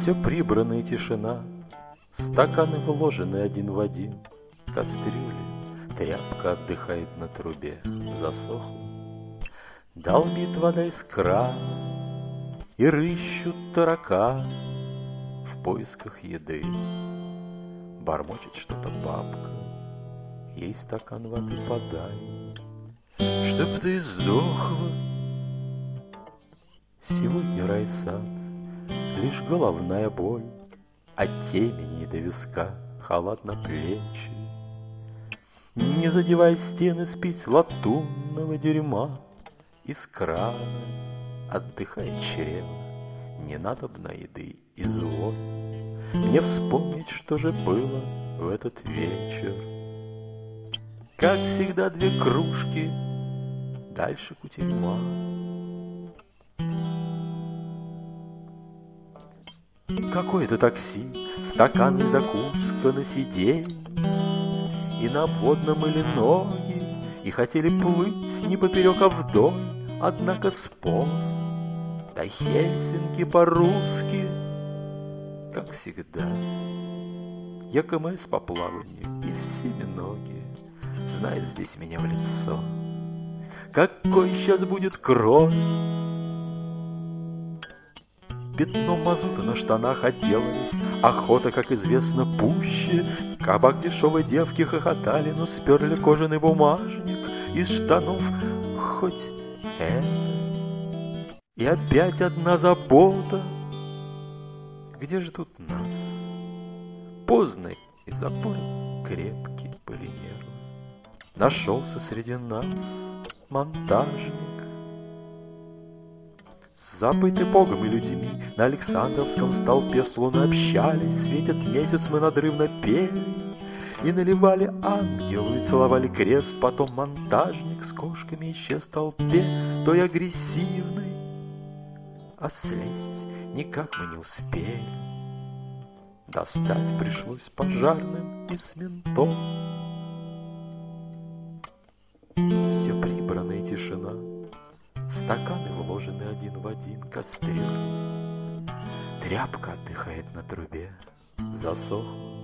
Все прибрано и тишина, стаканы вложены один в один, кастрюли, тряпка отдыхает на трубе, засохла. Долбит вода из крана, и рыщут тараканы в поисках еды. Бормочет что-то бабка, ей стакан воды подай, чтоб ты сдохла. Сегодня райсад, лишь головная боль, от темени до виска халат на плечи. Не задевай стены, спить латунного дерьма. Из крана отдыхает чрево, не надобно еды, изволь мне вспомнить, что же было в этот вечер. Как всегда, 2 кружки, дальше кутерьма. Какое-то такси, стакан и закуска на сиденье, и на обводном мыли ноги, и хотели плыть не поперек, а вдоль, однако спор. До Хельсинки по-русски, как всегда. ЕКМС по плаванию и всеми ноги знает здесь меня в лицо. Какой сейчас будет кровь? Пятно мазута на штанах отделались, охота, как известно, пуще. Кабак дешевой девки хохотали, но сперли кожаный бумажник из штанов. Хоть это. И опять одна забота. Где же тут нас? Поздно и запой крепкие были нервы. Нашелся среди нас монтажник. Забыты Богом и людьми, на Александровском столпе с луной общались, светит месяц, мы надрывно пели и наливали ангелу, и целовали крест. Потом монтажник с кошками исчез в толпе той агрессивной, а слезть никак мы не успели. Достать пришлось пожарным и с ментом. Все прибрано и тишина, стаканы вложены один в один, кастрюли. Тряпка отдыхает на трубе, засохла.